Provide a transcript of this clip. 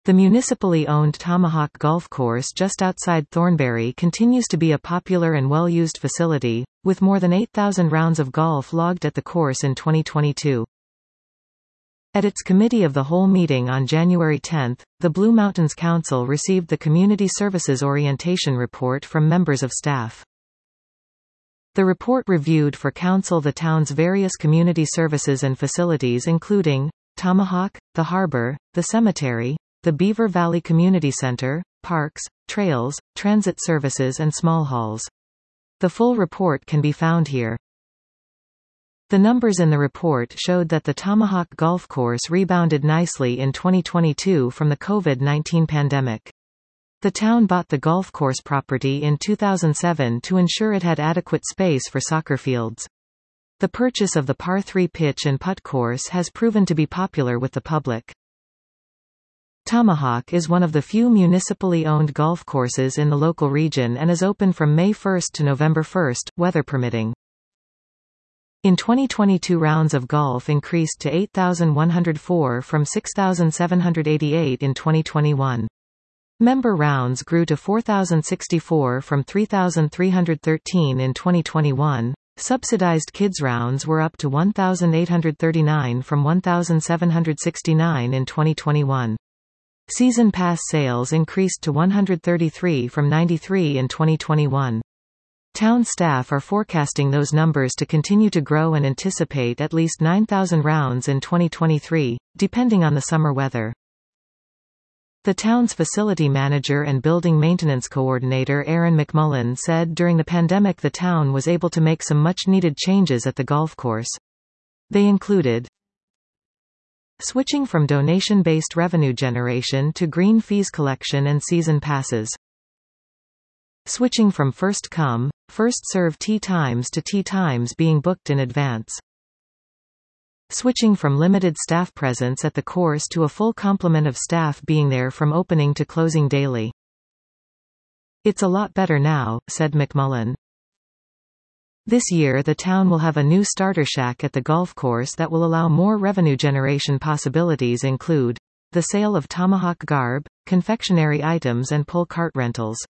The municipally owned Tomahawk Golf Course just outside Thornbury continues to be a popular and well-used facility, with more than 8,000 rounds of golf logged at the course in 2022. At its Committee of the Whole meeting on January 10, the Blue Mountains Council received the Community Services Orientation Report from members of staff. The report reviewed for Council the town's various community services and facilities including Tomahawk, the harbor, the cemetery, the Beaver Valley Community Center, parks, trails, transit services and small halls. The full report can be found here. The numbers in the report showed that the Tomahawk Golf Course rebounded nicely in 2022 from the COVID-19 pandemic. The town bought the golf course property in 2007 to ensure it had adequate space for soccer fields. The purchase of the par 3 pitch and putt course has proven to be popular with the public. Tomahawk is one of the few municipally owned golf courses in the local region and is open from May 1 to November 1, weather permitting. In 2022, rounds of golf increased to 8,104 from 6,788 in 2021. Member rounds grew to 4,064 from 3,313 in 2021. Subsidized kids rounds were up to 1,839 from 1,769 in 2021. Season pass sales increased to 133 from 93 in 2021. Town staff are forecasting those numbers to continue to grow and anticipate at least 9,000 rounds in 2023, depending on the summer weather. The town's facility manager and building maintenance coordinator Aaron McMullen said during the pandemic the town was able to make some much-needed changes at the golf course. They included switching from donation-based revenue generation to green fees collection and season passes. Switching from first come, first serve tee times to tee times being booked in advance. Switching from limited staff presence at the course to a full complement of staff being there from opening to closing daily. It's a lot better now, said McMullen. This year the town will have a new starter shack at the golf course that will allow more revenue generation possibilities include the sale of Tomahawk garb, confectionery items and pull cart rentals.